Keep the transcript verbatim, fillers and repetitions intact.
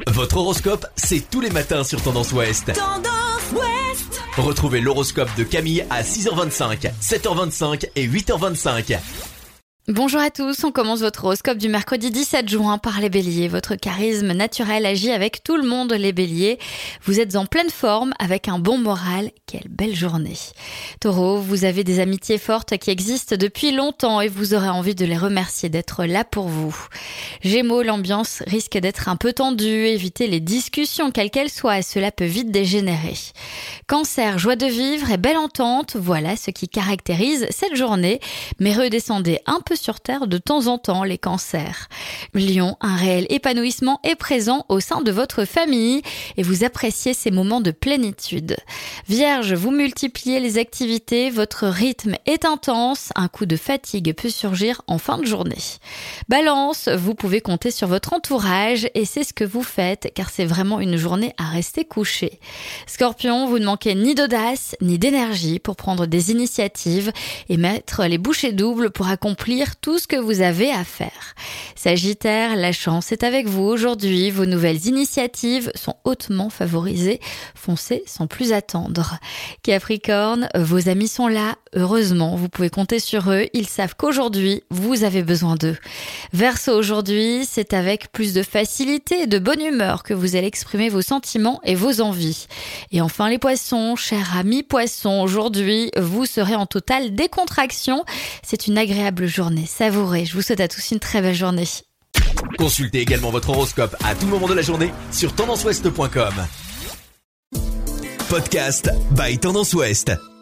Votre horoscope, c'est tous les matins sur Tendance Ouest. Tendance Ouest. Retrouvez l'horoscope de Camille à six heures vingt-cinq, sept heures vingt-cinq et huit heures vingt-cinq. Bonjour à tous, on commence votre horoscope du mercredi dix-sept juin par les béliers. Votre charisme naturel agit avec tout le monde les béliers. Vous êtes en pleine forme avec un bon moral. Quelle belle journée. Taureau, vous avez des amitiés fortes qui existent depuis longtemps et vous aurez envie de les remercier d'être là pour vous. Gémeaux, l'ambiance risque d'être un peu tendue. Évitez les discussions quelles qu'elles soient, cela peut vite dégénérer. Cancer, joie de vivre et belle entente, voilà ce qui caractérise cette journée. Mais redescendez un peu sur terre de temps en temps les cancers. Lion, un réel épanouissement est présent au sein de votre famille et vous appréciez ces moments de plénitude. Vierge, vous multipliez les activités, votre rythme est intense, un coup de fatigue peut surgir en fin de journée. Balance, vous pouvez compter sur votre entourage et c'est ce que vous faites car c'est vraiment une journée à rester couché. Scorpion, vous ne manquez ni d'audace ni d'énergie pour prendre des initiatives et mettre les bouchées doubles pour accomplir tout ce que vous avez à faire. Sagittaire, la chance est avec vous aujourd'hui. Vos nouvelles initiatives sont hautement favorisées. Foncez sans plus attendre. Capricorne, vos amis sont là. Heureusement, vous pouvez compter sur eux. Ils savent qu'aujourd'hui, vous avez besoin d'eux. Verseau, aujourd'hui, c'est avec plus de facilité et de bonne humeur que vous allez exprimer vos sentiments et vos envies. Et enfin les poissons, chers amis poissons, aujourd'hui, vous serez en totale décontraction. C'est une agréable journée. Savourez. Je vous souhaite à tous une très belle journée. Consultez également votre horoscope à tout moment de la journée sur tendance ouest point com. Podcast by Tendance Ouest.